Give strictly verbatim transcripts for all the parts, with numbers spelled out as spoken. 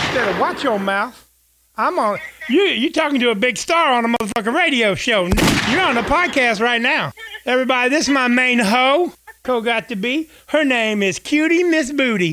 instead of watch your mouth. I'm on. You you talking to a big star on a motherfucking radio show. You're on a podcast right now. Everybody, this is my main hoe. Co got to be. Her name is Cutie Miss Booty.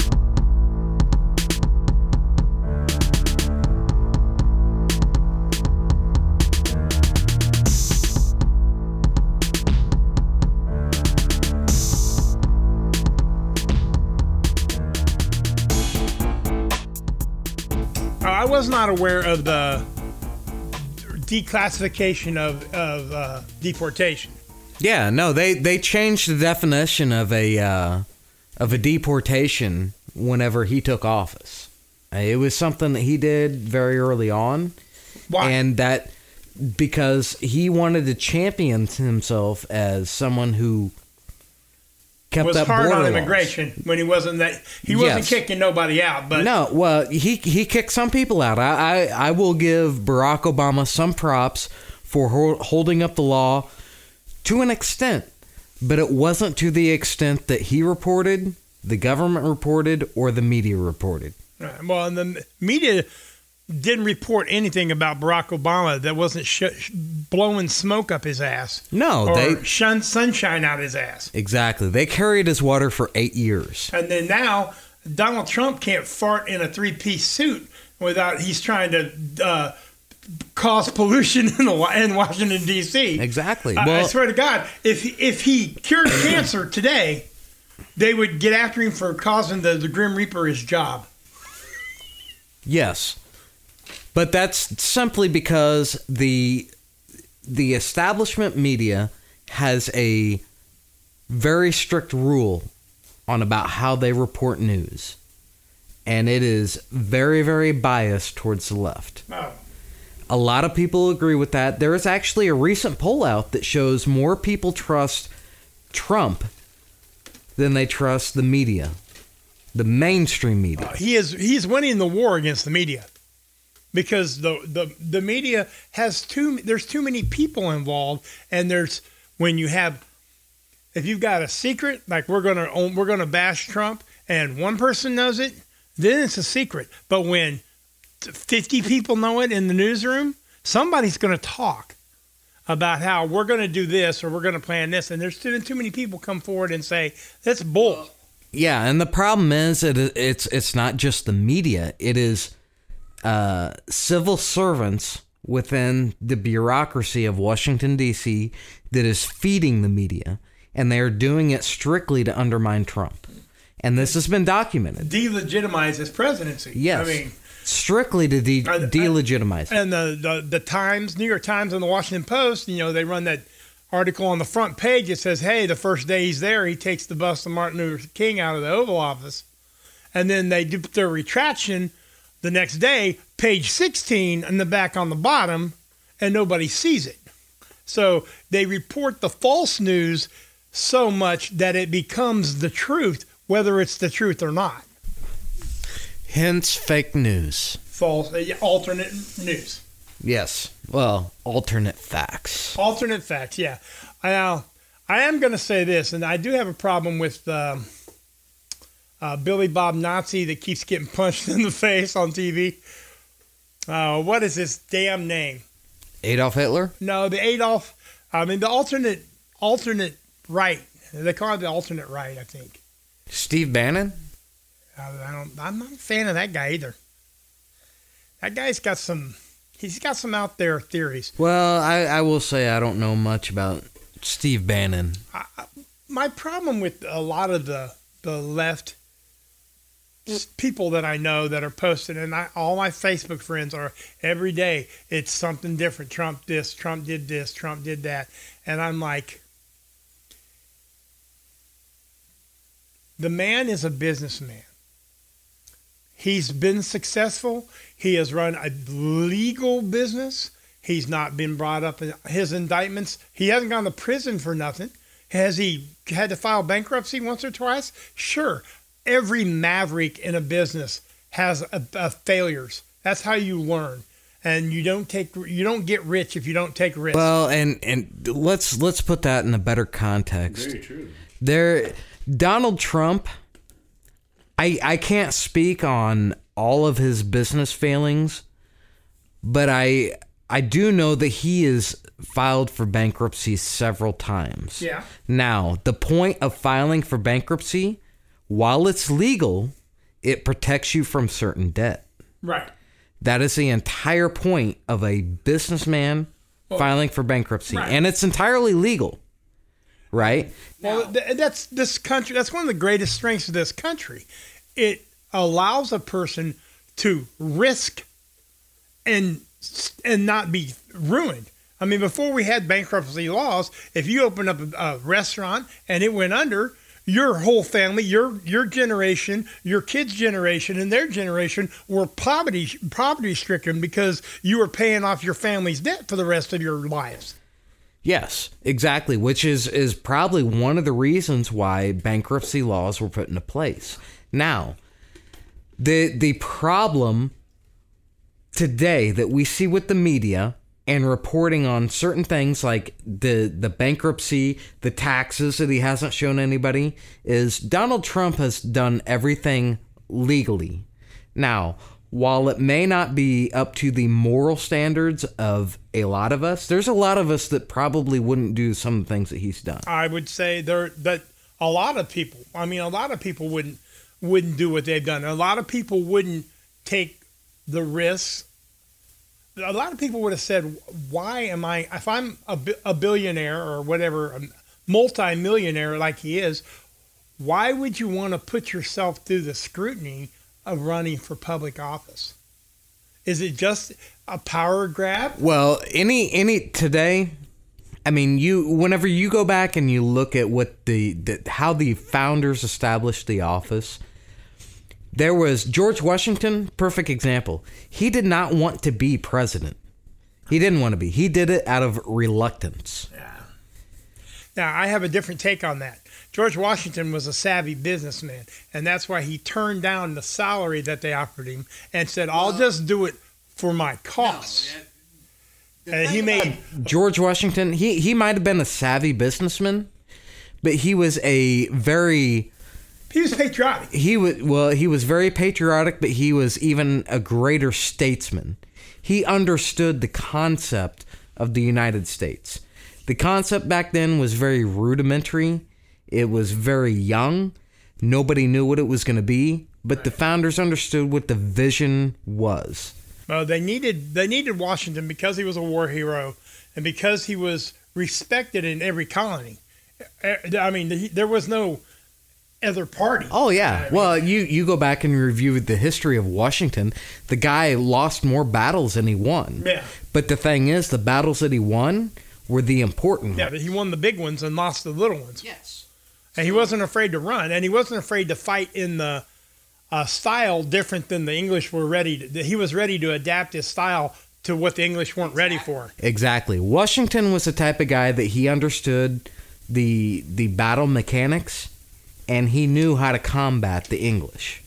I was not aware of the declassification of, of uh, deportation. Yeah, no, they, they changed the definition of a uh, of a deportation whenever he took office. It was something that he did very early on. Why? And that because he wanted to champion himself as someone who kept was up hard border on laws. immigration when he wasn't that he wasn't Yes. kicking nobody out. But No, well, he he kicked some people out. I, I, I will give Barack Obama some props for ho- holding up the law to an extent, but it wasn't to the extent that he reported, the government reported, or the media reported. Right. Well, and the media didn't report anything about Barack Obama that wasn't sh- sh- blowing smoke up his ass. No, or they shun sunshine out his ass. exactly. They carried his water for eight years. And then now Donald Trump can't fart in a three-piece suit without he's trying to uh, cause pollution in, the, in Washington D C Exactly. I, Well, I swear to God, if if he cured cancer today, they would get after him for causing the, the Grim Reaper his job. yes. But that's simply because the the establishment media has a very strict rule on about how they report news. And it is very, very biased towards the left. Oh. A lot of people agree with that. There is actually a recent poll out that shows more people trust Trump than they trust the media, the mainstream media. Uh, he is he's winning the war against the media. Because the, the the media has too there's too many people involved, and there's when you have if you've got a secret like we're gonna own, we're gonna bash Trump and one person knows it, then it's a secret. But when fifty people know it in the newsroom, somebody's gonna talk about how we're gonna do this or we're gonna plan this, and there's too too many people come forward and say that's bull. Yeah, and the problem is that it- it's it's not just the media. It is uh, civil servants within the bureaucracy of Washington, D C that is feeding the media, and they are doing it strictly to undermine Trump. And this has been documented. Delegitimize his presidency. Yes. I mean, strictly to de- I- I- delegitimize. and the, the the Times, New York Times, and the Washington Post, you know, they run that article on the front page. It says, "Hey, the first day he's there, he takes the bust of Martin Luther King out of the Oval Office," and then they do their retraction the next day, page sixteen, in the back on the bottom, and nobody sees it. So they report the false news so much that it becomes the truth, whether it's the truth or not. Hence, fake news. False, uh, alternate news. Yes. Well, alternate facts. Alternate facts, yeah. Now, I am going to say this, and I do have a problem with um, uh, Billy Bob Nazi that keeps getting punched in the face on T V. Uh, what is his damn name? Adolf Hitler? No, the Adolf. I mean, the alternate alternate right. They call it the alternate right, I think. Steve Bannon? I, I don't. I'm not a fan of that guy either. That guy's got some. He's got some out there theories. Well, I, I will say I don't know much about Steve Bannon. I, I, my problem with a lot of the the left people that I know that are posted, and I, all my Facebook friends are every day. It's something different. Trump this. Trump did this. Trump did that. And I'm like, the man is a businessman. He's been successful. He has run a legal business. He's not been brought up in his indictments. He hasn't gone to prison for nothing. Has he had to file bankruptcy once or twice? Sure. Every maverick in a business has a, a failures. That's how you learn. And you don't take you don't get rich if you don't take risks. Well, and and let's let's put that in a better context. Very true. There, Donald Trump. I I can't speak on all of his business failings, but I I do know that he has filed for bankruptcy several times. Yeah. Now, the point of filing for bankruptcy, while it's legal, it protects you from certain debt. Right. That is the entire point of a businessman well, filing for bankruptcy. Right. And it's entirely legal. Right? Well, th- that's this country. That's one of the greatest strengths of this country. It allows a person to risk and and not be ruined. I mean, before we had bankruptcy laws, if you opened up a, a restaurant and it went under, your whole family, your your generation, your kids' generation, and their generation were poverty poverty stricken because you were paying off your family's debt for the rest of your lives. Yes, exactly, which is, is probably one of the reasons why bankruptcy laws were put into place. Now, the the problem today that we see with the media and reporting on certain things like the, the bankruptcy, the taxes that he hasn't shown anybody, is Donald Trump has done everything legally. Now, while it may not be up to the moral standards of a lot of us, there's a lot of us that probably wouldn't do some of the things that he's done. I would say there that a lot of people, I mean, a lot of people wouldn't wouldn't do what they've done. A lot of people wouldn't take the risks. A lot of people would have said, why am I, if I'm a, a billionaire or whatever, a multi-millionaire like he is, why would you want to put yourself through the scrutiny of running for public office? Is it just a power grab? Well, any any today, I mean, you whenever you go back and you look at what the, the how the founders established the office, there was George Washington, perfect example. He did not want to be president. He didn't want to be. He did it out of reluctance. Yeah. Now, I have a different take on that. George Washington was a savvy businessman, and that's why he turned down the salary that they offered him and said, I'll just do it for my costs. No, and he made George Washington, he, he might have been a savvy businessman, but he was a very... He was patriotic. He was, well, he was very patriotic, but he was even a greater statesman. He understood the concept of the United States. The concept back then was very rudimentary. It was very young. Nobody knew what it was going to be, but the founders understood what the vision was. Well, they needed they needed Washington because he was a war hero and because he was respected in every colony. I mean, there was no other party. Oh, yeah. Well, you, you go back and review the history of Washington. The guy lost more battles than he won. Yeah. But the thing is, the battles that he won were the important yeah, ones. But he won the big ones and lost the little ones. Yes. And he wasn't afraid to run, and he wasn't afraid to fight in the uh, style different than the English were ready to. He was ready to adapt his style to what the English weren't ready for. Exactly. Washington was the type of guy that he understood the the battle mechanics, and he knew how to combat the English.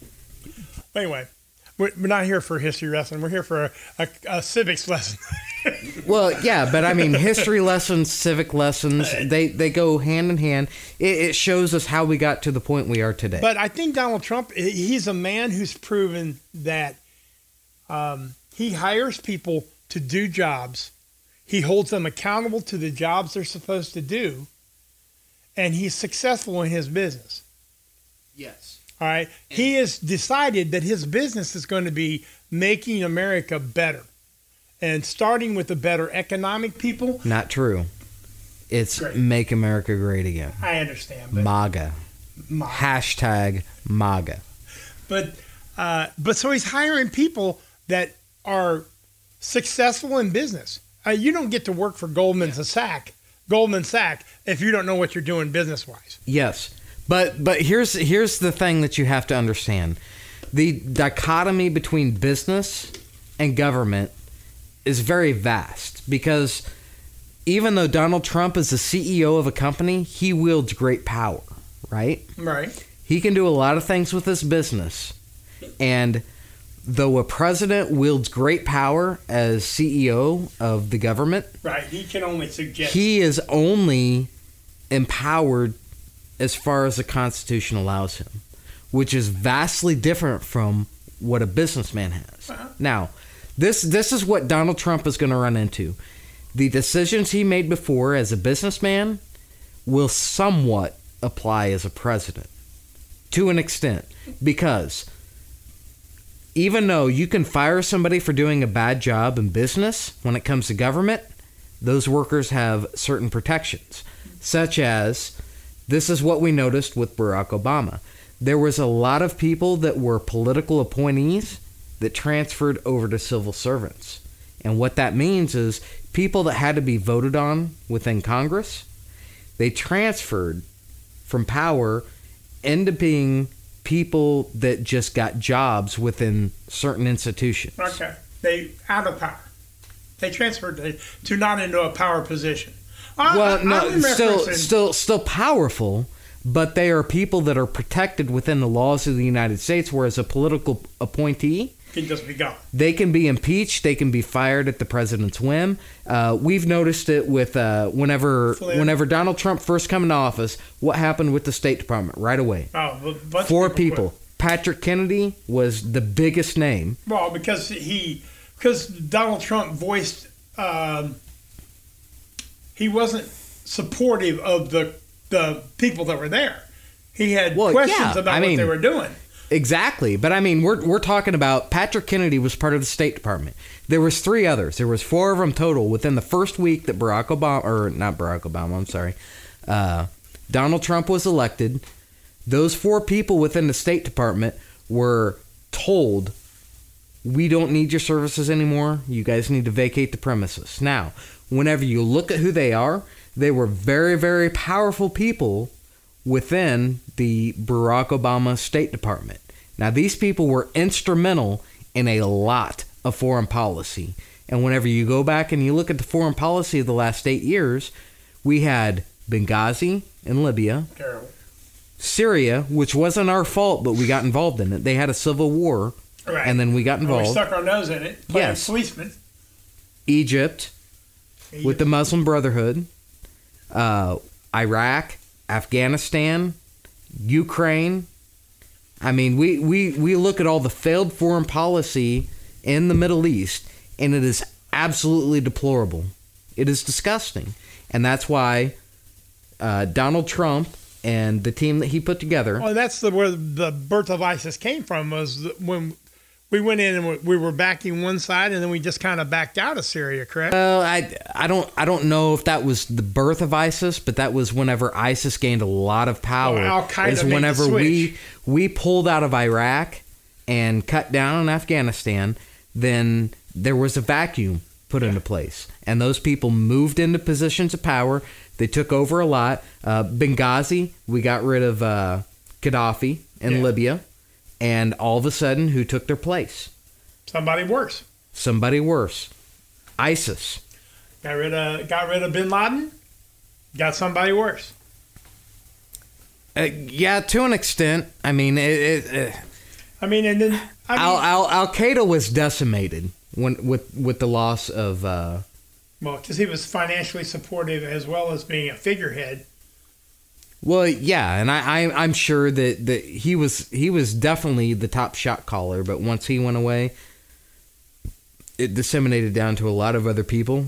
Anyway, we're not here for a history lesson. We're here for a, a, a civics lesson. Well, yeah, but I mean, history lessons, civic lessons, they, they go hand in hand. It, it shows us how we got to the point we are today. But I think Donald Trump, he's a man who's proven that um, he hires people to do jobs. He holds them accountable to the jobs they're supposed to do. And he's successful in his business. Yes. All right. And he has decided that his business is going to be making America better. And starting with the better economic people. Not true. It's great. Make America Great Again. I understand. But MAGA. MAGA. Hashtag MAGA. But, uh, but so he's hiring people that are successful in business. Uh, you don't get to work for Goldman Sachs, Goldman Sachs, if you don't know what you're doing business-wise. Yes. But but here's here's the thing that you have to understand. The dichotomy between business and government is very vast, because even though Donald Trump is the C E O of a company, he wields great power, right? Right. He can do a lot of things with his business. And though a president wields great power as C E O of the government, right, he can only suggest. He is only empowered as far as the Constitution allows him, which is vastly different from what a businessman has. Uh-huh. Now, this this is what Donald Trump is going to run into. The decisions he made before as a businessman will somewhat apply as a president, to an extent, because even though you can fire somebody for doing a bad job in business, when it comes to government, those workers have certain protections, such as, this is what we noticed with Barack Obama. There was a lot of people that were political appointees that transferred over to civil servants. And what that means is people that had to be voted on within Congress, they transferred from power into being people that just got jobs within certain institutions. Okay. They out of power. They transferred to, to not into a power position. I, Well, I, no, I'm still, referencing- still, still powerful, but they are people that are protected within the laws of the United States. Whereas a political appointee, Can just be gone. they can be impeached, they can be fired at the president's whim. Uh, we've noticed it with uh, whenever, Flynn. whenever Donald Trump first came into office. What happened with the State Department right away? Oh, a bunch of Four people. people. quit. Patrick Kennedy was the biggest name. Well, because he, because Donald Trump voiced, um, he wasn't supportive of the the people that were there. He had Well, questions yeah, about I what mean- they were doing. Exactly, but I mean, we're we're talking about Patrick Kennedy was part of the State Department. There was three others. There was four of them total within the first week that Barack Obama, or not Barack Obama, I'm sorry, uh, Donald Trump was elected. Those four people within the State Department were told, "We don't need your services anymore. You guys need to vacate the premises." Now, whenever you look at who they are, they were very, very powerful people within the Barack Obama State Department. Now, these people were instrumental in a lot of foreign policy. And whenever you go back and you look at the foreign policy of the last eight years, we had Benghazi in Libya, Terrible. Syria, which wasn't our fault, but we got involved in it. They had a civil war, Right. and then we got And we involved. stuck our nose in it. Playing Yes. policemen. Egypt, with the Muslim Brotherhood, uh, Iraq, Afghanistan, Ukraine. I mean, we, we, we look at all the failed foreign policy in the Middle East, and it is absolutely deplorable. It is disgusting. And that's why uh, Donald Trump and the team that he put together. Well, that's the where the birth of ISIS came from, was the- when we went in and we- we were backing one side, and then we just kind of backed out of Syria, correct? Well, I, I don't I don't know if that was the birth of ISIS, but that was whenever ISIS gained a lot of power. Well, Al-Qaeda is made the whenever we switch. we pulled out of Iraq and cut down on Afghanistan, then there was a vacuum put into place, and those people moved into positions of power. They took over a lot. Uh, Benghazi, we got rid of uh, Gaddafi in Yeah. Libya, and all of a sudden, who took their place? Somebody worse. Somebody worse. ISIS. Got rid of got rid of Bin Laden. Got somebody worse. Uh, yeah, to an extent. I mean, it, it, uh, I mean, and then I mean, Al Al Al Qaeda was decimated when with with the loss of. Uh, well, because he was financially supportive as well as being a figurehead. well, yeah, and I, I I'm sure that, that he was he was definitely the top shot caller, but once he went away, it disseminated down to a lot of other people.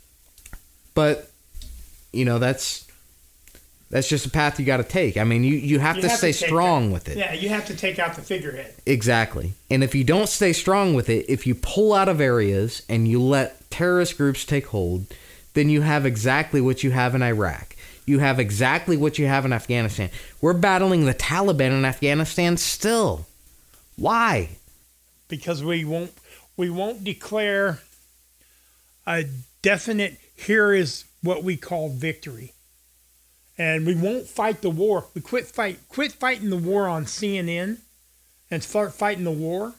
But you know, that's that's just a path you got to take. I mean, you you have You to have stay to take strong that. with it. Yeah, you have to take out the figurehead. Exactly. And if you don't stay strong with it, if you pull out of areas and you let terrorist groups take hold, then you have exactly what you have in Iraq. You have exactly what you have in Afghanistan. We're battling the Taliban in Afghanistan still. Why? Because we won't we won't declare a definite, here is what we call victory. And we won't fight the war. We quit fight quit fighting the war on C N N and start fighting the war.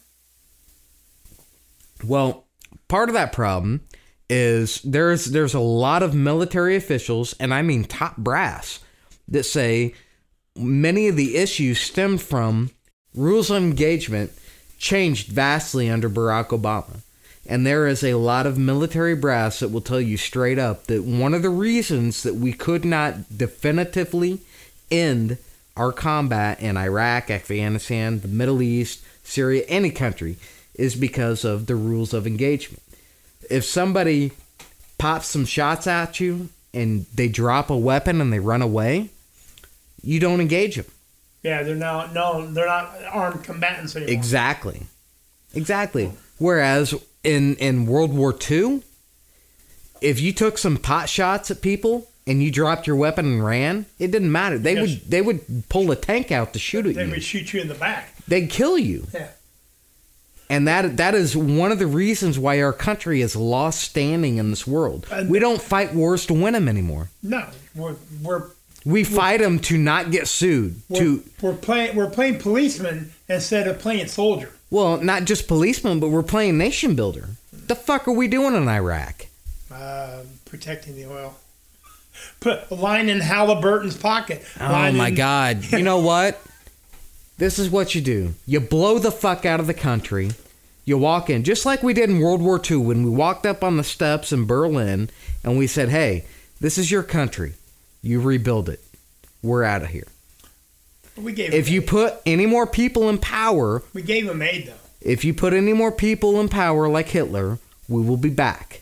Well, part of that problem is there's there's a lot of military officials, and I mean top brass, that say many of the issues stemmed from rules of engagement changed vastly under Barack Obama. And there is a lot of military brass that will tell you straight up that one of the reasons that we could not definitively end our combat in Iraq, Afghanistan, the Middle East, Syria, any country, is because of the rules of engagement. If somebody pops some shots at you and they drop a weapon and they run away, you don't engage them. Yeah, they're now no, they're not armed combatants anymore. Exactly, exactly. Whereas in in World War Two, if you took some pot shots at people and you dropped your weapon and ran, it didn't matter. They Yes. would they would pull a tank out to shoot at They you. would shoot you in the back. They'd kill you. Yeah. And that that is one of the reasons why our country has lost standing in this world. And- We don't fight wars to win them anymore. No, we're we're We fight them to not get sued. we're, To we're playing we're playing policeman instead of playing soldier. well, not just policemen, but we're playing nation builder. The fuck are we doing in Iraq? Uh, protecting the oil. Put a line in Halliburton's pocket. Oh Line my in- God! You know what? This is what you do. You blow the fuck out of the country. You walk in, just like we did in World War Two when we walked up on the steps in Berlin and we said, hey, this is your country. You rebuild it. We're out of here. We gave If him you aid. put any more people in power, we gave him aid though. if you put any more people in power like Hitler, we will be back.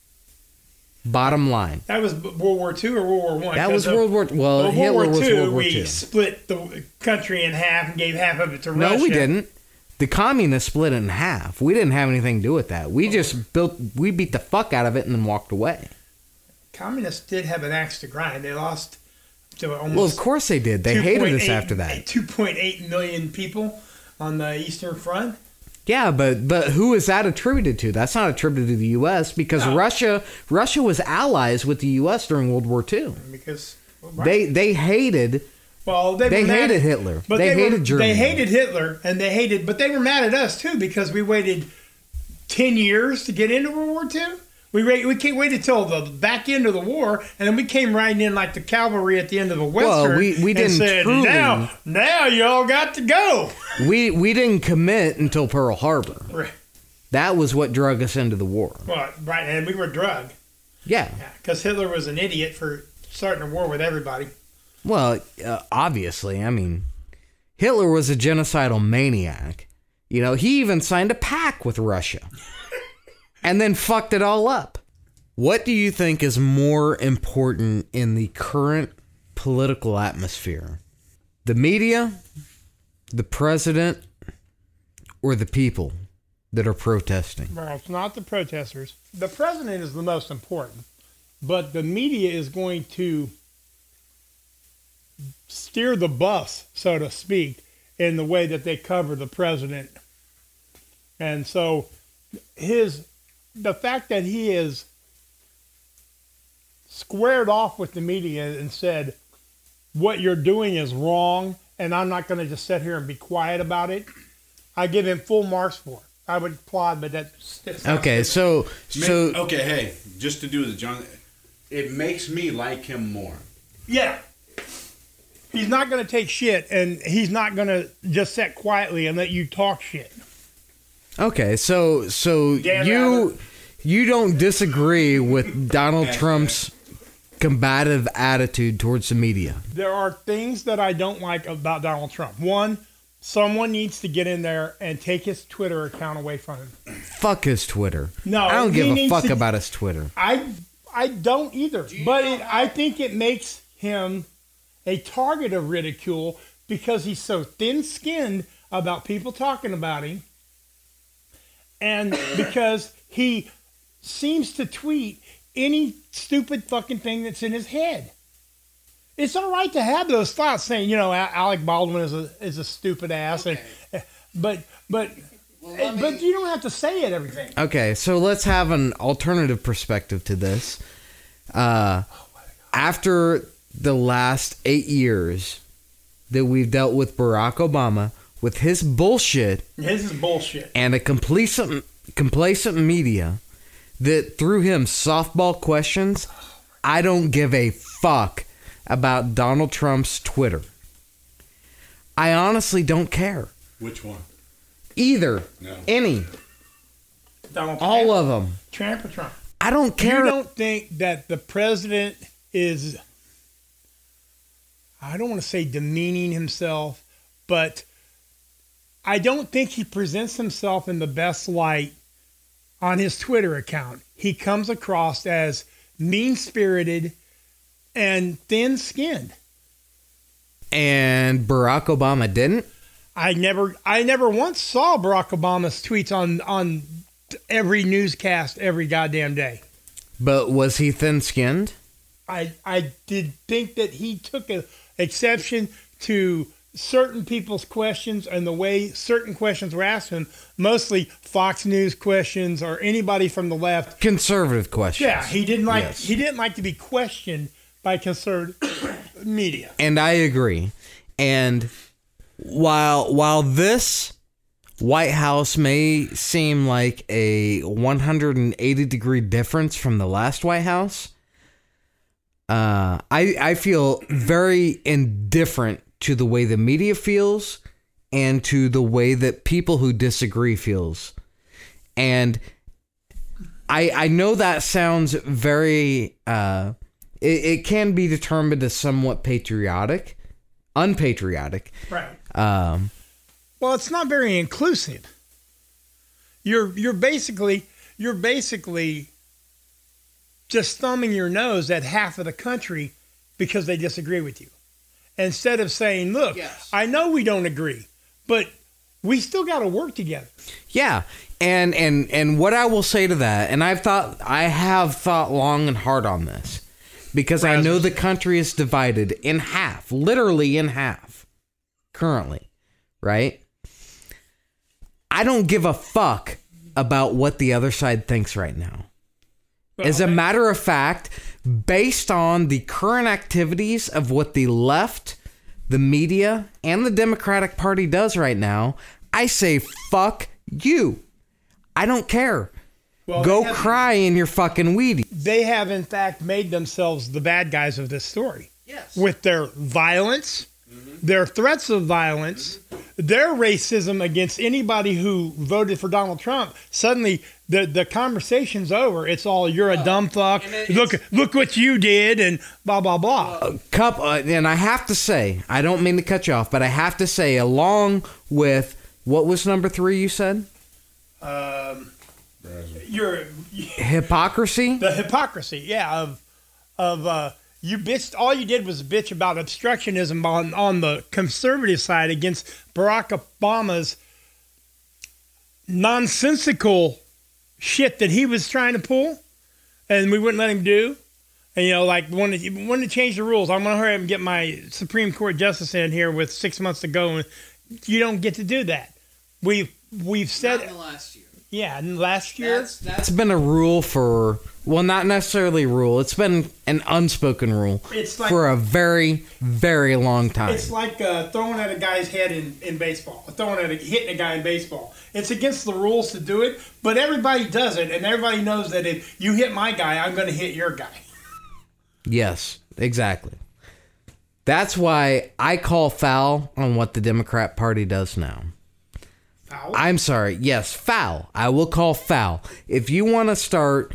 Bottom line. That was World War Two or World War One. That was World War. Well, World Hitler War was Two. World War We Two. split the country in half and gave half of it to No, Russia. we didn't. The communists split it in half. We didn't have anything to do with that. We just built. We beat the fuck out of it and then walked away. Communists did have an axe to grind. They lost to almost. Well, of course they did. They hated us after that. two point eight million people on the Eastern Front. Yeah, but but who is that attributed to? That's not attributed to the U S because No. Russia Russia was allies with the U S during World War Two. Because well, They they hated well they, they were mad hated at- Hitler. But They they, hated were, Germany. They hated Hitler, and they hated, but they were mad at us too because we waited ten years to get into World War Two. We wait, we can't wait until the back end of the war, and then we came riding in like the cavalry at the end of the Western. we- we and didn't said, truly- now now y'all got to go. we we didn't commit until Pearl Harbor. Right. That was what drug us into the war. Well, right, and we were drugged. Yeah. Because Hitler was an idiot for starting a war with everybody. Well, uh, obviously, I mean, Hitler was a genocidal maniac. You know, he even signed a pact with Russia and then fucked it all up. What do you think is more important in the current political atmosphere? The media, the president, or the people that are protesting? Well, it's not the protesters. The president is the most important, but the media is going to steer the bus, so to speak, in the way that they cover the president. And so his the fact that he is squared off with the media and said, what you're doing is wrong, and I'm not going to just sit here and be quiet about it, I give him full marks for it. I would applaud, but that's... that's not Okay, good. so so Ma- okay, hey, just to do with John, it makes me like him more. Yeah. He's not going to take shit, and he's not going to just sit quietly and let you talk shit. okay, so so Dan you Rather. you don't disagree with Donald Trump's combative attitude towards the media. There are things that I don't like about Donald Trump. One, someone needs to get in there and take his Twitter account away from him. Fuck his Twitter. No, I don't he give a needs fuck to- about his Twitter. I I don't either. But it, I think it makes him a target of ridicule because he's so thin-skinned about people talking about him, and because he seems to tweet any stupid fucking thing that's in his head. It's all right to have those thoughts, saying, you know, A- Alec Baldwin is a is a stupid ass, and but but but you don't have to say it everything. Okay, so let's have an alternative perspective to this. Uh, after the last eight years that we've dealt with Barack Obama, with his bullshit This is bullshit. and a complacent, complacent media that threw him softball questions, I don't give a fuck about Donald Trump's Twitter. I honestly don't care. Which one? Either. No. Any. Donald All Trump. of them. Trump or Trump. I don't care. You don't think that the president is, I don't want to say demeaning himself, but I don't think he presents himself in the best light on his Twitter account. He comes across as mean-spirited and thin-skinned. And Barack Obama didn't? I never I never once saw Barack Obama's tweets on, on every newscast every goddamn day. But was he thin-skinned? I I did think that he took a exception to certain people's questions and the way certain questions were asked him, mostly Fox News questions or anybody from the left. Conservative questions. Yeah, he didn't like Yes. he didn't like to be questioned by conservative media. And I agree. And while while this White House may seem like a one hundred eighty degree difference from the last White House, uh, I I feel very indifferent to the way the media feels and to the way that people who disagree feels. And I I know that sounds very uh, it, it can be determined as somewhat patriotic, unpatriotic. Right. Um, Well, it's not very inclusive. You're you're basically you're basically just thumbing your nose at half of the country because they disagree with you. Instead of saying, look, Yes. I know we don't agree, but we still got to work together. Yeah, and and and what I will say to that, and I've thought I have thought long and hard on this, because I know the country is divided in half, literally in half, currently, right? I don't give a fuck about what the other side thinks right now. As a matter of fact, based on the current activities of what the left, the media, and the Democratic Party does right now, I say fuck you. I don't care. Well, Go they have- cry in your fucking Wheaties. They have, in fact, made themselves the bad guys of this story. Yes. With their violence, their threats of violence, their racism against anybody who voted for Donald Trump. Suddenly, the the conversation's over. It's all, you're a dumb fuck. and it- Look, look what you did, and blah, blah, blah. Cup, uh, and I have to say, I don't mean to cut you off, but I have to say, along with, what was number three you said? Um, you're Hypocrisy? the hypocrisy, yeah, of of uh, you bitched. All you did was bitch about obstructionism on on the conservative side against Barack Obama's nonsensical shit that he was trying to pull, and we wouldn't let him do. And you know, like wanted to, wanted to change the rules. I'm gonna hurry up and get my Supreme Court justice in here with six months to go, and you don't get to do that. We've we've said last year. yeah, and last year. That's been a rule for, well, not necessarily a rule. It's been an unspoken rule It's like- for a very, very long time. It's like uh, throwing at a guy's head in, in baseball, throwing at a, hitting a guy in baseball. It's against the rules to do it, but everybody does it, and everybody knows that if you hit my guy, I'm going to hit your guy. Yes, exactly. That's why I call foul on what the Democrat Party does now. Foul. I'm sorry. Yes, foul. I will call foul. If you want to start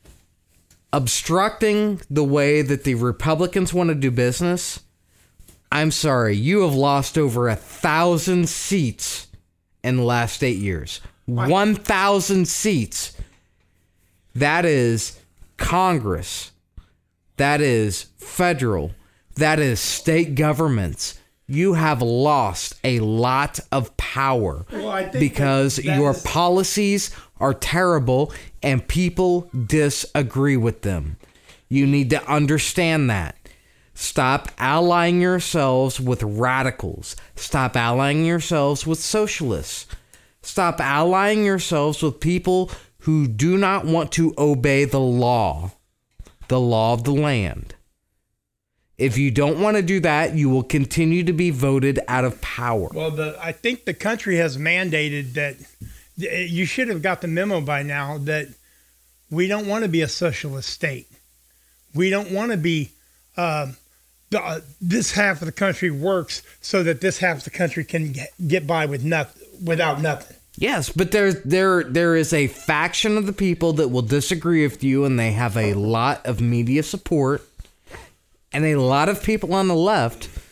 obstructing the way that the Republicans want to do business, I'm sorry. You have lost over a thousand seats in the last eight years. One thousand seats. That is Congress. That is federal. That is state governments. You have lost a lot of power Well, I think because that- that your is- policies are terrible and people disagree with them. You need to understand that. Stop allying yourselves with radicals. Stop allying yourselves with socialists. Stop allying yourselves with people who do not want to obey the law, the law of the land. If you don't want to do that, you will continue to be voted out of power. Well, the I think the country has mandated that you should have got the memo by now that we don't want to be a socialist state. We don't want to be um, the, this half of the country works so that this half of the country can get, get by with nothing, without nothing. Yes, but there, there, there is a faction of the people that will disagree with you, and they have a lot of media support, and a lot of people on the left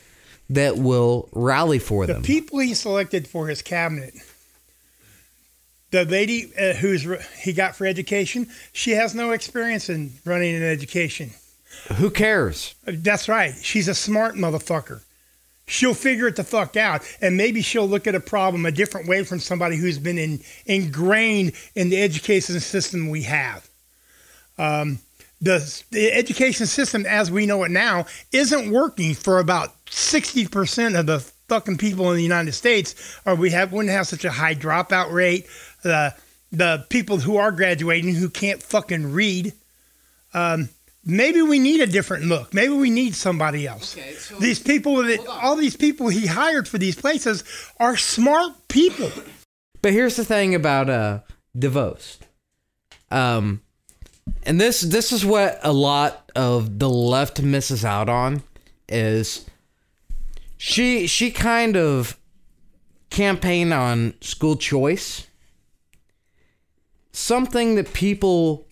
that will rally for The them. people he selected for his cabinet, the lady uh, who's re- he got for education, she has no experience in running an education. Who cares? Uh, That's right. She's a smart motherfucker. She'll figure it the fuck out, and maybe she'll look at a problem a different way from somebody who's been in, ingrained in the education system we have. Um, the, the education system, as we know it now, isn't working for about sixty percent of the fucking people in the United States, or we have wouldn't have such a high dropout rate. The the people who are graduating who can't fucking read. Um, maybe we need a different look. Maybe we need somebody else. Okay, so these people, that, all these people he hired for these places are smart people. But here's the thing about uh, DeVos. Um, and this this is what a lot of the left misses out on is she she kind of campaigned on school choice. Something that people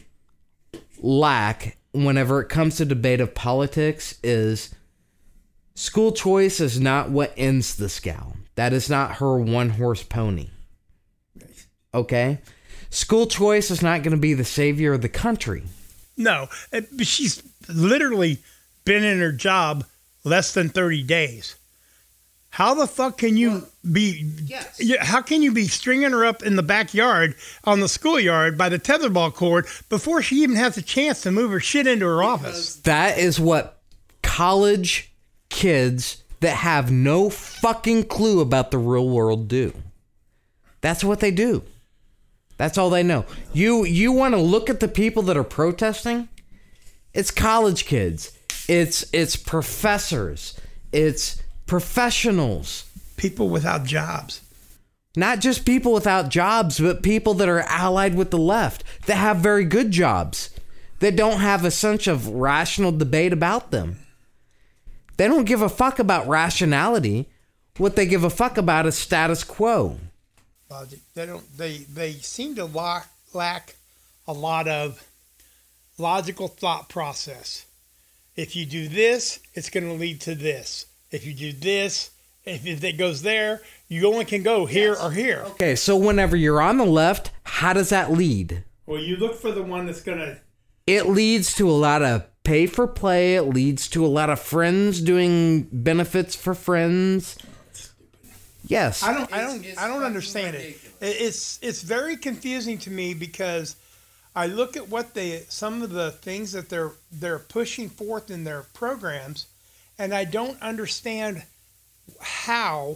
lack whenever it comes to debate of politics is school choice is not what ends this gal. That is not her one horse pony. Okay? School choice is not going to be the savior of the country. No, uh, but she's literally been in her job less than thirty days. How the fuck can you well, be? Yes. Yeah, how can you be stringing her up in the backyard on the schoolyard by the tetherball cord before she even has a chance to move her shit into her office? That is what college kids that have no fucking clue about the real world do. That's what they do. That's all they know. You you want to look at the people that are protesting? It's college kids. It's it's professors. It's professionals. People without jobs. Not just people without jobs, but people that are allied with the left, that have very good jobs, that don't have a sense of rational debate about them. They don't give a fuck about rationality. What they give a fuck about is status quo. Logic. They don't. They they seem to lack lack a lot of logical thought process. If you do this, it's going to lead to this. If you do this, if it goes there, you only can go here yes. or here. Okay, so whenever you're on the left, how does that lead? Well, you look for the one that's going to... It leads to a lot of pay for play. It leads to a lot of friends doing benefits for friends. Yes. I don't I don't I don't understand it. It's it's very confusing to me because I look at what they some of the things that they're they're pushing forth in their programs, and I don't understand how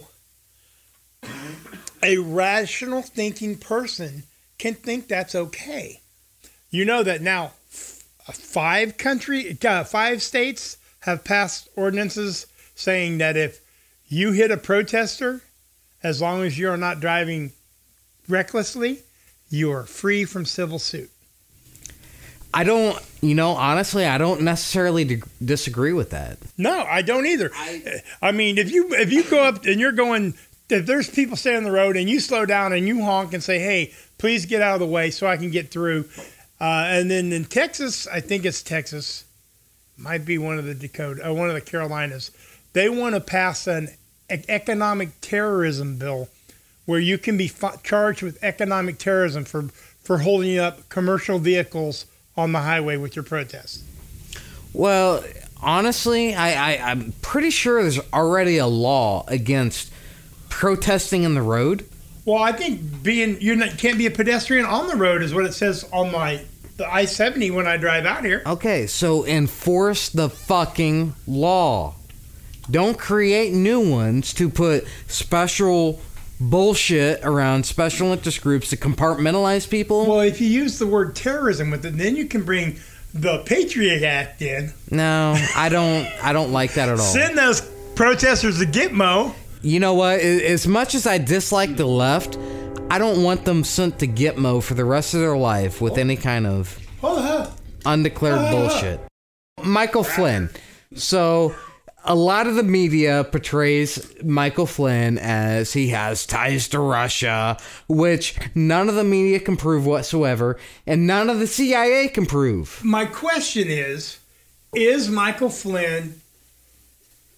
a rational thinking person can think that's okay. You know that now five country uh, five states have passed ordinances saying that if you hit a protester, as long as you're not driving recklessly, you are free from civil suit. I don't, you know, honestly, I don't necessarily d- disagree with that. No, I don't either. I, I mean, if you if you go up and you're going, if there's people standing on the road and you slow down and you honk and say, hey, please get out of the way so I can get through. Uh, and then in Texas, I think it's Texas, might be one of the Dakota, uh, one of the Carolinas, they want to pass an economic terrorism bill where you can be f- charged with economic terrorism for, for holding up commercial vehicles on the highway with your protest. Well, honestly, I, I, I'm pretty sure there's already a law against protesting in the road. Well, I think being you can't be a pedestrian on the road is what it says on my the I seventy when I drive out here. Okay, so enforce the fucking law. Don't create new ones to put special bullshit around special interest groups to compartmentalize people. Well, if you use the word terrorism with it, then you can bring the Patriot Act in. No, I don't. I don't like that at all. Send those protesters to Gitmo. You know what? As much as I dislike the left, I don't want them sent to Gitmo for the rest of their life with any kind of undeclared bullshit. Michael Flynn. So a lot of the media portrays Michael Flynn as he has ties to Russia, which none of the media can prove whatsoever, and none of the C I A can prove. My question is, is Michael Flynn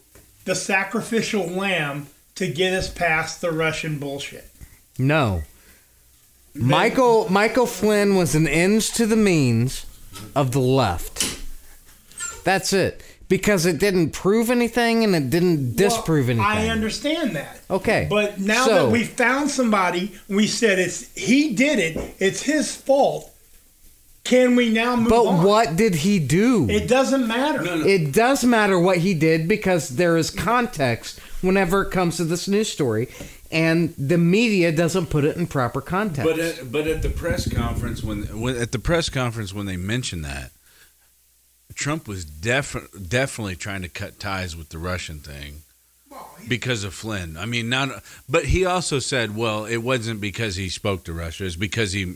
the sacrificial lamb to get us past the Russian bullshit. No. Michael Michael Flynn was an ends to the means of the left. That's it. Because it didn't prove anything and it didn't disprove well, anything. I understand that. Okay. But now so, that we found somebody, we said it's he did it, it's his fault. Can we now move but on? But what did he do? It doesn't matter. No, no. It does matter what he did because there is context whenever it comes to this news story, and the media doesn't put it in proper context. But at, but at the press conference when, when at the press conference when they mentioned that, Trump was def- definitely trying to cut ties with the Russian thing because of Flynn. I mean, not. But he also said, well, it wasn't because he spoke to Russia; it's because he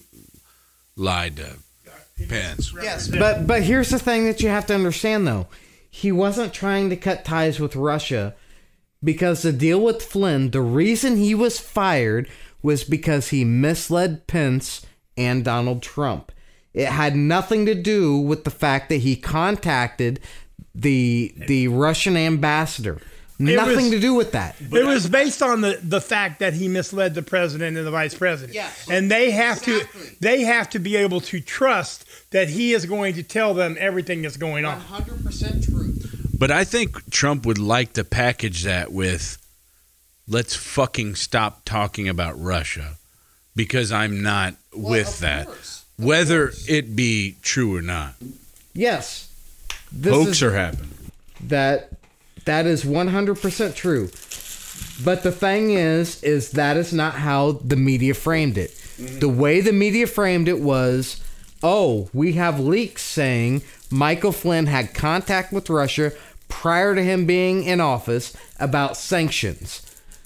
lied to Pence. Yes, but but here's the thing that you have to understand, though. He wasn't trying to cut ties with Russia because the deal with Flynn, the reason he was fired was because he misled Pence and Donald Trump. It had nothing to do with the fact that he contacted the the Russian ambassador. Nothing was, to do with that. It was based on the, the fact that he misled the president and the vice president. Yes. And they have Exactly. to they have to be able to trust that he is going to tell them everything that's going on. one hundred percent true. But I think Trump would like to package that with, let's fucking stop talking about Russia because I'm not Well, with of that. course. Whether it be true or not. Yes. This Hoax is, are happening. that that is one hundred percent true. But the thing is, is that is not how the media framed it. Mm-hmm. The way the media framed it was, oh, we have leaks saying Michael Flynn had contact with Russia prior to him being in office about sanctions.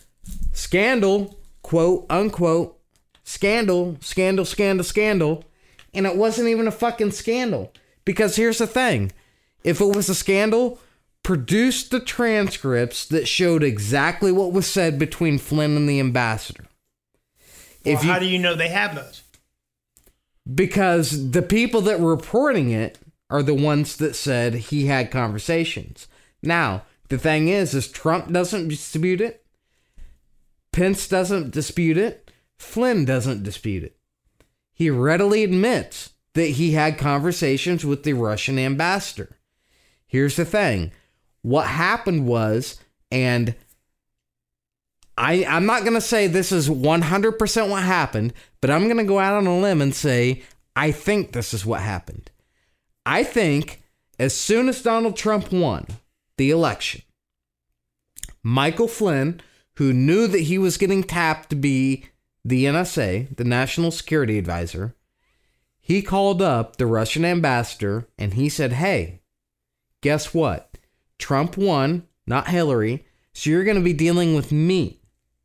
Scandal, quote, unquote, scandal, scandal, scandal, scandal. And it wasn't even a fucking scandal. Because here's the thing. If it was a scandal, produce the transcripts that showed exactly what was said between Flynn and the ambassador. Well, If you, how do you know they have those? Because the people that were reporting it are the ones that said he had conversations. Now, the thing is, is Trump doesn't dispute it. Pence doesn't dispute it. Flynn doesn't dispute it. He readily admits that he had conversations with the Russian ambassador. Here's the thing. What happened was, and I, I'm not going to say this is one hundred percent what happened, but I'm going to go out on a limb and say, I think this is what happened. I think as soon as Donald Trump won the election, Michael Flynn, who knew that he was getting tapped to be the N S A, the National Security Advisor, he called up the Russian ambassador and he said, hey, guess what? Trump won, not Hillary, so you're going to be dealing with me.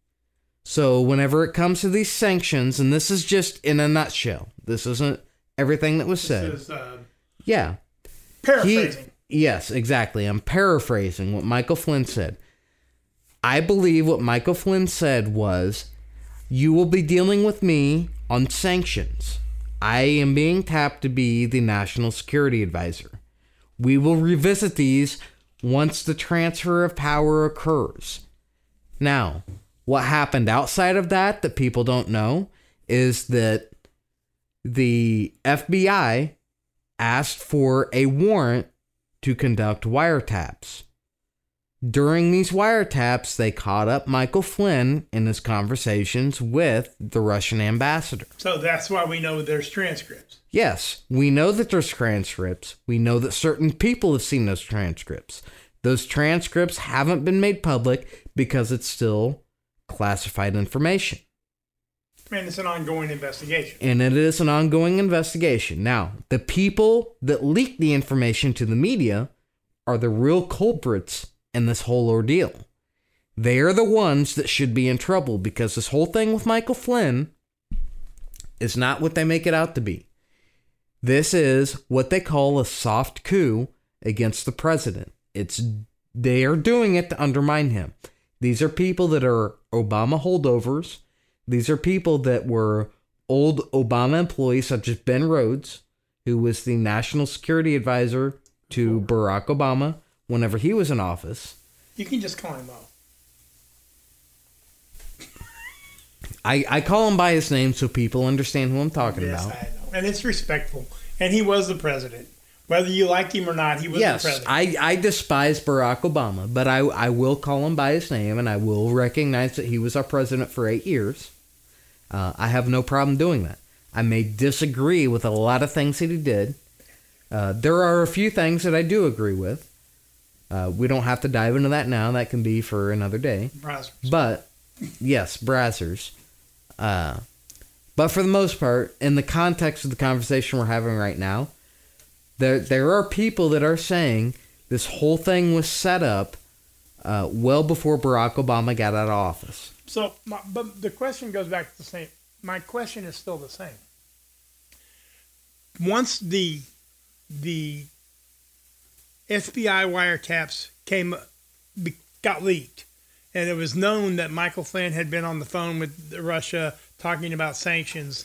So whenever it comes to these sanctions, and this is just in a nutshell, this isn't everything that was said. This is, uh, Yeah. paraphrasing. He, yes, exactly. I'm paraphrasing what Michael Flynn said. I believe what Michael Flynn said was, you will be dealing with me on sanctions. I am being tapped to be the National Security Advisor. We will revisit these once the transfer of power occurs. Now, what happened outside of that that people don't know is that the F B I asked for a warrant to conduct wiretaps. During these wiretaps, they caught up Michael Flynn in his conversations with the Russian ambassador. So that's why we know there's transcripts. Yes, we know that there's transcripts. We know that certain people have seen those transcripts. Those transcripts haven't been made public because it's still classified information. And it's an ongoing investigation. And it is an ongoing investigation. Now, the people that leaked the information to the media are the real culprits in this whole ordeal. They are the ones that should be in trouble because this whole thing with Michael Flynn is not what they make it out to be. This is what they call a soft coup against the president. It's they are doing it to undermine him. These are people that are Obama holdovers. These are people that were old Obama employees such as Ben Rhodes, who was the national security advisor to Barack Obama whenever he was in office. You can just call him Mo. I, I call him by his name so people understand who I'm talking Yes, about. I know. And it's respectful. And he was the president. Whether you liked him or not, he was Yes, the president. I, I despise Barack Obama, but I, I will call him by his name, and I will recognize that he was our president for eight years. Uh, I have no problem doing that. I may disagree with a lot of things that he did. Uh, there are a few things that I do agree with. Uh, we don't have to dive into that now. That can be for another day. Brazzers. But, yes, brazzers. Uh, but for the most part, in the context of the conversation we're having right now, there there are people that are saying this whole thing was set up uh, well before Barack Obama got out of office. So, my, but the question goes back to the same. My question is still the same. Once the the F B I wiretaps came, got leaked, and it was known that Michael Flynn had been on the phone with Russia talking about sanctions,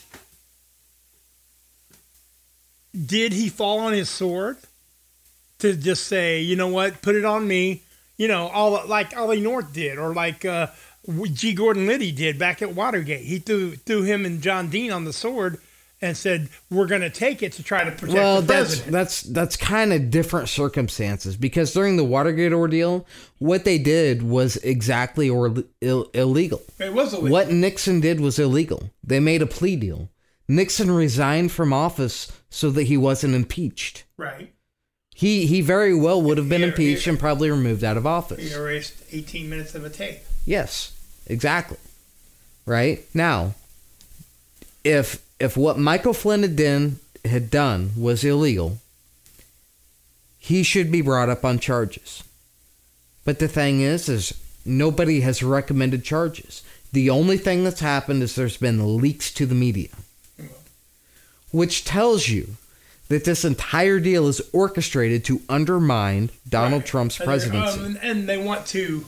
did he fall on his sword to just say, you know what, put it on me, you know, all like Ollie North did, or like uh, G. Gordon Liddy did back at Watergate? He threw threw him and John Dean on the sword and said, we're going to take it to try to protect well, the that's president. that's that's kind of different circumstances, because during the Watergate ordeal, what they did was exactly or Ill, illegal. It was illegal. What Nixon did was illegal. They made a plea deal. Nixon resigned from office so that he wasn't impeached. Right. He he very well would have been He- impeached he- and probably removed out of He office. erased eighteen minutes of a tape. Yes, exactly. Right? Now, if if what Michael Flynn had done, had done was illegal, he should be brought up on charges. But the thing is, is nobody has recommended charges. The only thing that's happened is there's been leaks to the media, which tells you that this entire deal is orchestrated to undermine Donald Right. Trump's And they're- presidency. Um, and, and they want to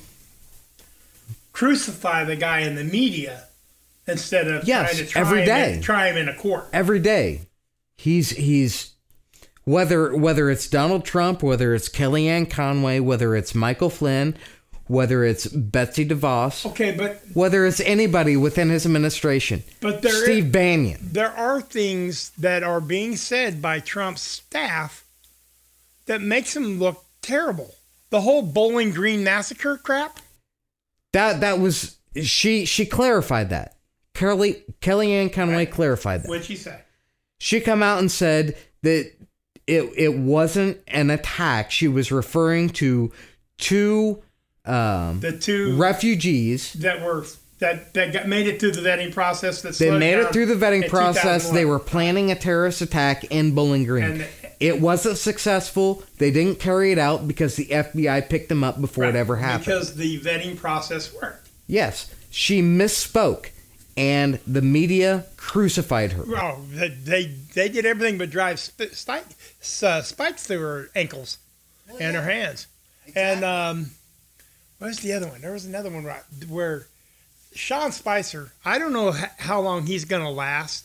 crucify the guy in the media instead of Yes, trying to try every him day. In, try him in a court. Every day, he's he's whether whether it's Donald Trump, whether it's Kellyanne Conway, whether it's Michael Flynn, whether it's Betsy DeVos, Okay, but whether it's anybody within his administration, but there Steve is, Bannon. there are things that are being said by Trump's staff that makes him look terrible. The whole Bowling Green massacre crap. That that was she she clarified that. Kelly Kellyanne Conway Right. clarified that. What'd she say? She come out and said that it it wasn't an attack. She was referring to two um, The two refugees. that were that that got made it through the vetting process. That They slowed made down it through the vetting in process. They two thousand one. were planning a terrorist attack in Bowling Green. And- it wasn't successful. They didn't carry it out because the F B I picked them up before it Right, ever happened. Because the vetting process worked. Yes, she misspoke, and the media crucified her. Oh, they they, they did everything but drive sp- spike, uh, spikes through her ankles and her hands. And um, what was the other one? There was another one right where Sean Spicer. I don't know h- how long he's gonna last.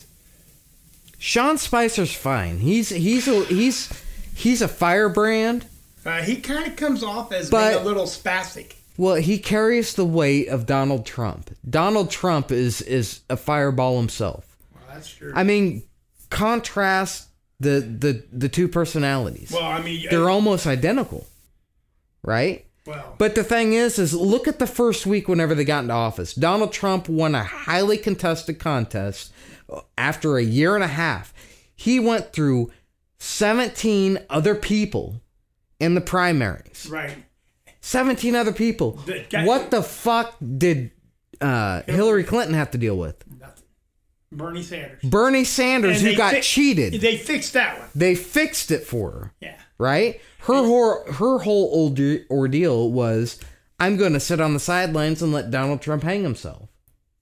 Sean Spicer's fine. He's he's a, he's he's a firebrand. Uh, he kind of comes off as But- being a little spastic. Well, he carries the weight of Donald Trump. Donald Trump is is a fireball himself. Well, that's true. I mean, contrast the the the two personalities. well, I mean, They're uh, almost identical, right? well, But the thing is, is look at the first week whenever they got into office. Donald Trump won a highly contested contest after a year and a half. He went through seventeen other people in the primaries. right. seventeen other people. The guy- What the fuck did uh, Hillary Clinton have to deal with? Nothing. Bernie Sanders. Bernie Sanders, And who they got fi- cheated. They fixed that one. They fixed it for her. Yeah. Right? Her hor- her whole orde- ordeal was, I'm going to sit on the sidelines and let Donald Trump hang himself.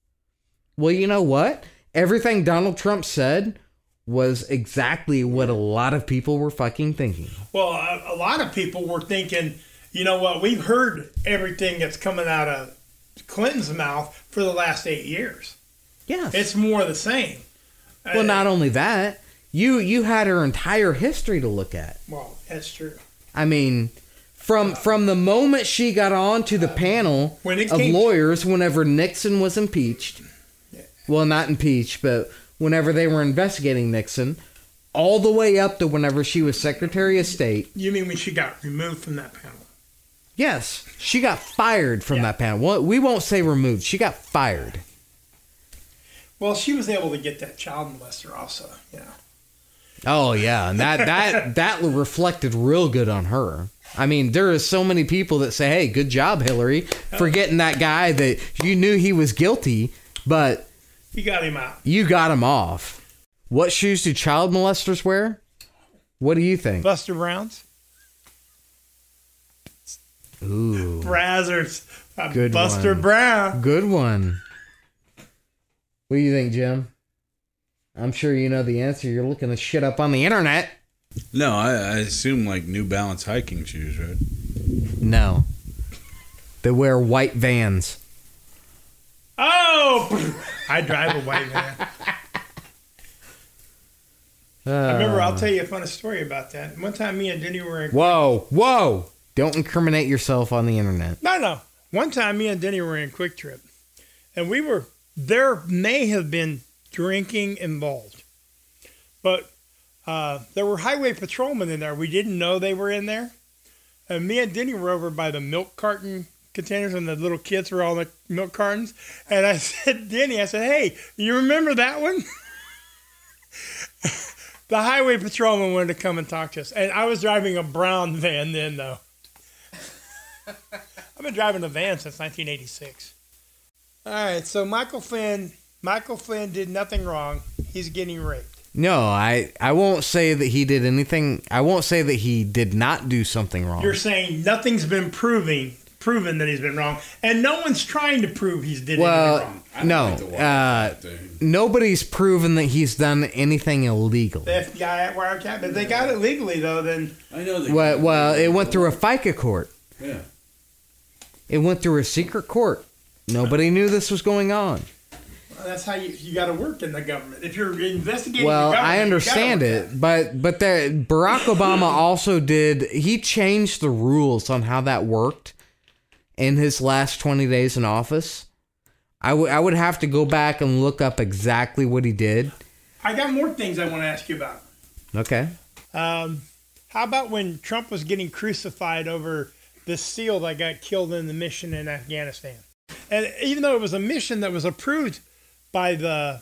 Well, you know what? Everything Donald Trump said was exactly what a lot of people were fucking thinking. Well, a, a lot of people were thinking, you know what? We've heard everything that's coming out of Clinton's mouth for the last eight years. Yes. It's more the same. well, Uh, not only that, you you had her entire history to look at. Well, that's true. I mean, From from the moment she got onto the panel When it of came- lawyers, whenever Nixon was impeached, well, not impeached, but whenever they were investigating Nixon, all the way up to whenever she was Secretary of State. You mean when she got removed from that panel? Yes, she got fired from Yeah. that panel. Well, we won't say removed. She got fired. Well, she was able to get that child molester also, you know. Oh yeah, and that that that reflected real good on her. I mean, there are so many people that say, "Hey, good job, Hillary, for getting that guy that you knew he was guilty, but You got him out. you got him off." What shoes do child molesters wear? What do you think? Buster Browns. Ooh, Brazzers. Uh, Good Buster one. Brown. good one. What do you think, Jim? I'm sure you know the answer. You're looking at shit up on the internet. No, I, I assume like New Balance hiking shoes, right? No. They wear white Vans. Oh! I drive a white van. I remember, I'll tell you a funny story about that. One time me and Denny were in... Whoa, whoa. Don't incriminate yourself on the internet. No, no. One time me and Denny were in Quick Trip. And we were... There may have been drinking involved. But uh, there were highway patrolmen in there. We didn't know they were in there. And me and Denny were over by the milk carton containers, and the little kids were all in the milk cartons. And I said, Denny, I said, hey, you remember that one? The highway patrolman wanted to come and talk to us. And I was driving a brown van then, though. I've been driving a van since nineteen eighty-six. All right, so Michael Flynn, Michael Flynn did nothing wrong. He's getting raped. No, I, I won't say that he did anything. I won't say that he did not do something wrong. You're saying nothing's been proving proven that he's been wrong, and no one's trying to prove he's did anything well, wrong. I don't no. like the wiretap Uh, thing. nobody's proven that he's done anything illegal. The F B I at wiretap, if they got it legally though, then I know that. Well, well, it went through a FICA court. Yeah. It went through a secret court. Nobody knew this was going on. well, that's how you you got to work in the government. If you're investigating, Well, the government, I you understand gotta work it, but but there, Barack Obama also did. He changed the rules on how that worked in his last twenty days in office. I would I would have to go back and look up exactly what he did. I got more things I want to ask you about. Okay. Um, how about when Trump was getting crucified over this SEAL that got killed in the mission in Afghanistan? And even though it was a mission that was approved by the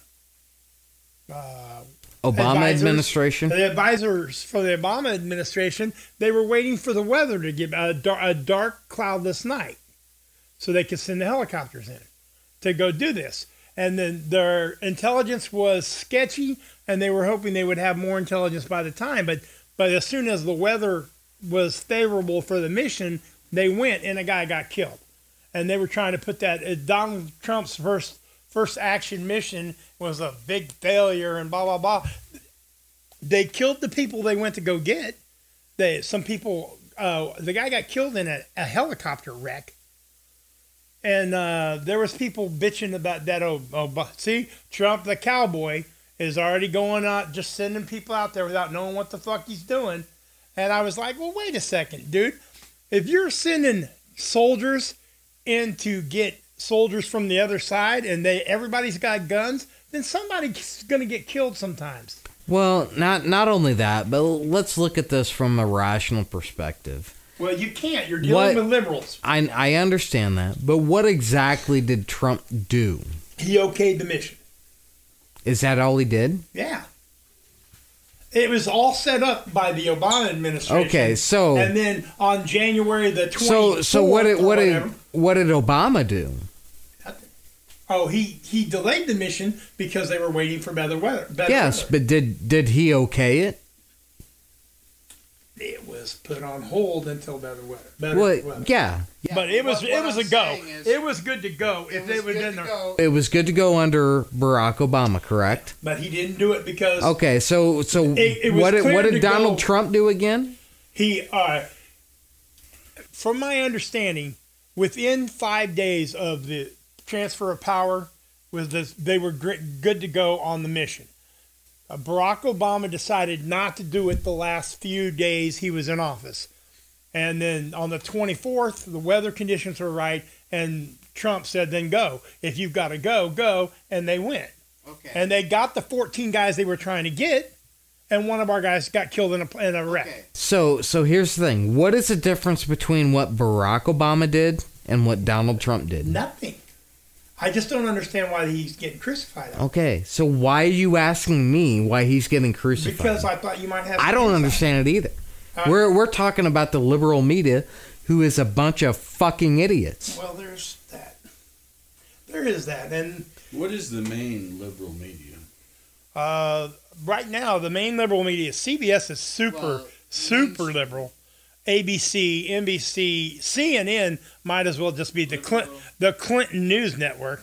uh, Obama advisors- administration. the advisors for the Obama administration, they were waiting for the weather to get a, dar- a dark, cloudless night so they could send the helicopters in to go do this. And then their intelligence was sketchy, and they were hoping they would have more intelligence by the time. But but as soon as the weather was favorable for the mission, they went, and a guy got killed. And they were trying to put that uh, Donald Trump's first first action mission was a big failure, and blah blah blah. They killed the people they went to go get. They some people. Uh, the guy got killed in a, a helicopter wreck. And uh, there was people bitching about that. Oh, oh, but see, Trump the cowboy is already going out, just sending people out there without knowing what the fuck he's doing. And I was like, well, wait a second, dude. If you're sending soldiers in to get soldiers from the other side, and they everybody's got guns, then somebody's going to get killed sometimes. Well, not not only that, but let's look at this from a rational perspective. Well, you can't. You're dealing What- with liberals. I I understand that, but what exactly did Trump do? He okayed the mission. Is that all he did? Yeah. It was all set up by the Obama administration. Okay, so And then on January the twenty-fourth so so what did or what did whatever, what did Obama do? oh, he, he delayed the mission because they were waiting for better weather. Better Yes, weather. but did did he okay it? It was put on hold until better weather. Better Well, weather. yeah, But it was What- it what was I'm a go. saying is- It was good to go if It they was would good have to been there. go. it was good to go under Barack Obama, correct? But he didn't do it because Okay, so so It- it was what did clear what to did Donald go- Trump do again? he, uh, from my understanding, within five days of the transfer of power, was this, they were gr- good to go on the mission. Uh, Barack Obama decided not to do it the last few days he was in office. And then on the twenty-fourth, the weather conditions were right, and Trump said, then go. If you've got to go, go. And they went. Okay. And they got the fourteen guys they were trying to get, and one of our guys got killed in a, in a wreck. Okay. So, so here's the thing. What is the difference between what Barack Obama did and what Donald Trump did? Nothing. I just don't understand why he's getting crucified. Okay, so why are you asking me why he's getting crucified? Because I thought you might have. I don't insight. understand it either. Uh, we're we're talking about the liberal media, who is a bunch of fucking idiots. Well, there's that. There is that, and What is the main liberal media? uh, right now the main liberal media, C B S is super, Well, super mainstream. liberal. A B C, N B C, C N N might as well just be the Clint, the Clinton News Network.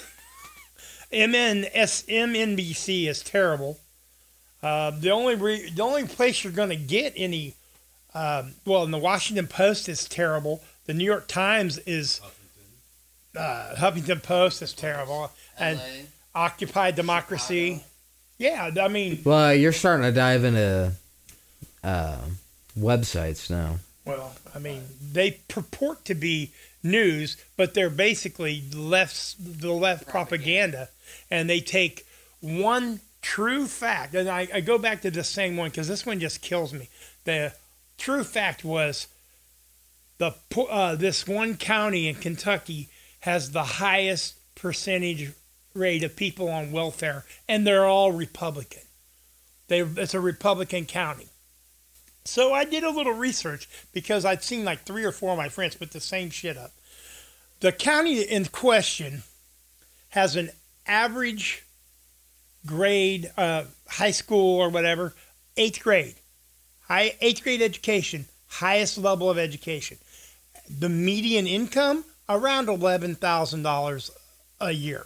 M N S M N B C is terrible. Uh, the only re, the only place you're going to get any, um, well, in the Washington Post is terrible. The New York Times is, uh, Huffington Post is terrible, and L A. Occupy Democracy. Yeah, I mean, Well, you're starting to dive into uh, websites now. well, I mean, they purport to be news, but they're basically left the left propaganda, and they take one true fact, and I, I go back to the same one because this one just kills me. The true fact was the po- uh, this one county in Kentucky has the highest percentage rate of people on welfare, and they're all Republican. They it's a Republican county. So I did a little research because I'd seen like three or four of my friends put the same shit up. The county in question has an average grade, uh, high school or whatever, eighth grade, high eighth grade education, highest level of education. The median income around eleven thousand dollars a year.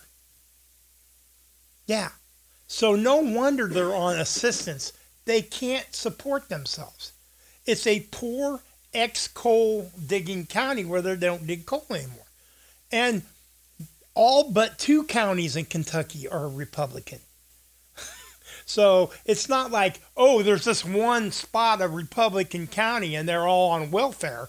Yeah, so no wonder they're on assistance. They can't support themselves. It's a poor ex-coal digging county where they don't dig coal anymore, and all but two counties in Kentucky are Republican. So it's not like, oh, there's this one spot of Republican county and they're all on welfare.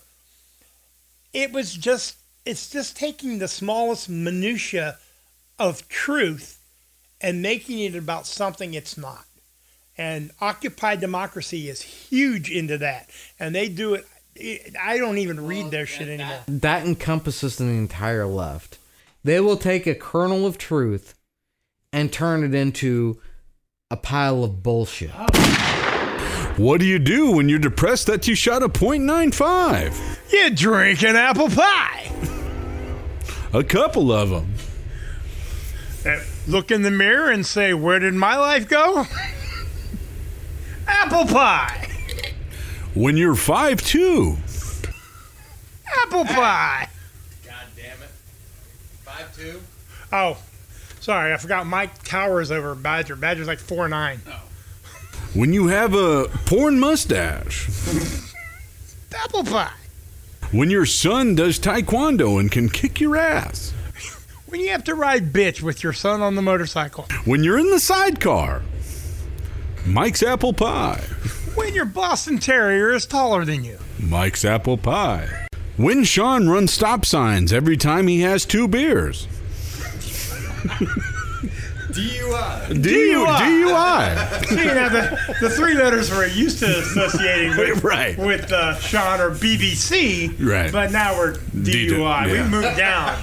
It was just, it's just taking the smallest minutia of truth and making it about something it's not. And Occupy Democracy is huge into that. And they do it, it I don't even read Well, their that- shit anymore. That encompasses the entire left. They will take a kernel of truth and turn it into a pile of bullshit. What do you do when you're depressed that you shot a point nine five? You drink an apple pie. A couple of them. Uh, Look in the mirror and say, where did my life go? Apple pie. When you're five two. Apple pie. God damn it. Five two. Oh, sorry, I forgot Mike towers over Badger. Badger's like four nine. When you have a porn mustache. Apple pie. When your son does taekwondo and can kick your ass. When you have to ride bitch with your son on the motorcycle. When you're in the sidecar. Mike's apple pie. When your Boston Terrier is taller than you. Mike's apple pie. When Sean runs stop signs every time he has two beers. D U I. D U I. D U I. See, now the, the three letters we're used to associating with, Right. with uh, Sean or B B C, Right. but now we're D U I. D- yeah. We've moved down.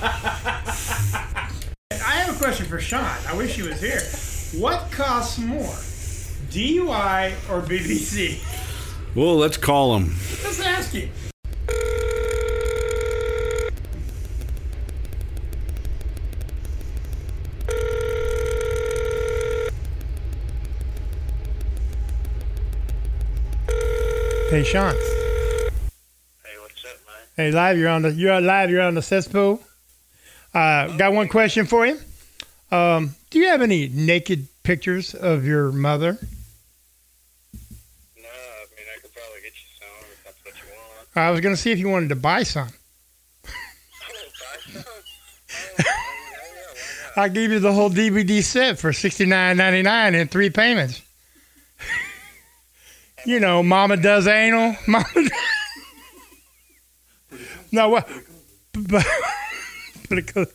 I have a question for Sean. I wish he was here. What costs more, D U I or B B C? Well, let's call him. Let's ask you. Hey, Sean. Hey, what's up, man? Hey, live. You're on the. You're live. You're on the cesspool. Uh, got one question for you. Um, do you have any naked pictures of your mother? No, I mean, I could probably get you some if that's what you want. I was going to see if you wanted to buy some. Oh, buy some? Oh, yeah, yeah, why not? I'll give you the whole D V D set for sixty-nine ninety-nine in three payments. You know, Mama does anal. Mama. Does... No, what? But, but it goes,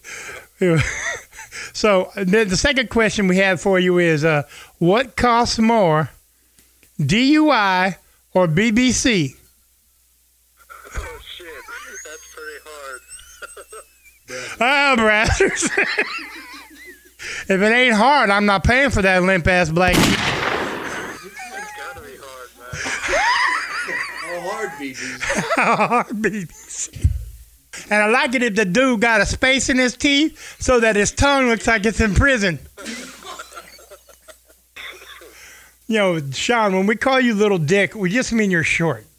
so then the second question we have for you is, uh, what costs more, D U I or B B C? Oh, shit. That's pretty hard. Oh, brothers. If it ain't hard, I'm not paying for that limp ass blanket. It's gotta be hard, man. How hard, B B? Hard B B C. And I like it if the dude got a space in his teeth so that his tongue looks like it's in prison. You know, Sean, when we call you little dick, we just mean you're short.